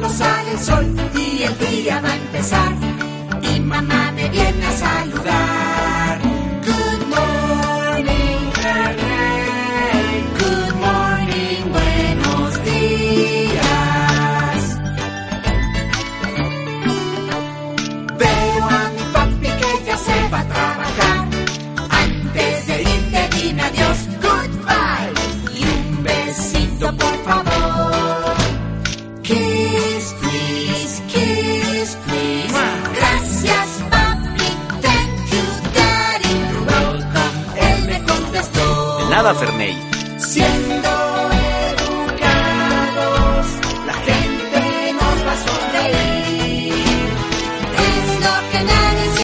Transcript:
cuando sale el sol y el día va a empezar. Y mamá me viene a saludar. Good morning, Ferney. Good morning, buenos días. Veo a mi papi que ya se va a trabajar. Antes de irte dime adiós, goodbye. Y un besito por favor. Kiss, please, kiss, please. Gracias, papi, thank you, daddy. You're welcome, él me contestó. De nada, Ferney. Siempre